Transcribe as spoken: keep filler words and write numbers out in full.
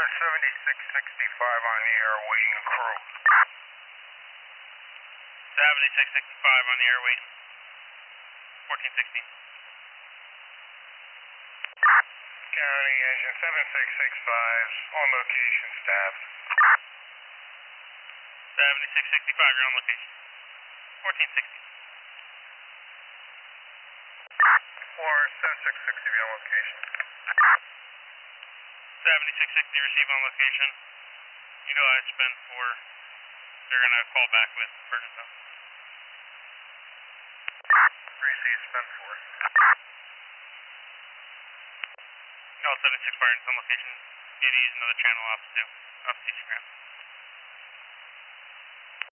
seventy-six sixty-five on the air waiting crew. seventy-six sixty-five on the air waiting. fourteen sixteen. County engine seven six six five on location staff. seventy-six sixty-five, you're on location. fourteen sixteen. Or seven six sixty on location. seventy-six sixty, receive on location. Utilize spend four. They're going to call back with urgent stuff. Receive spend four. Call seventy-six fire on location. You need to use another channel off to off T C ground.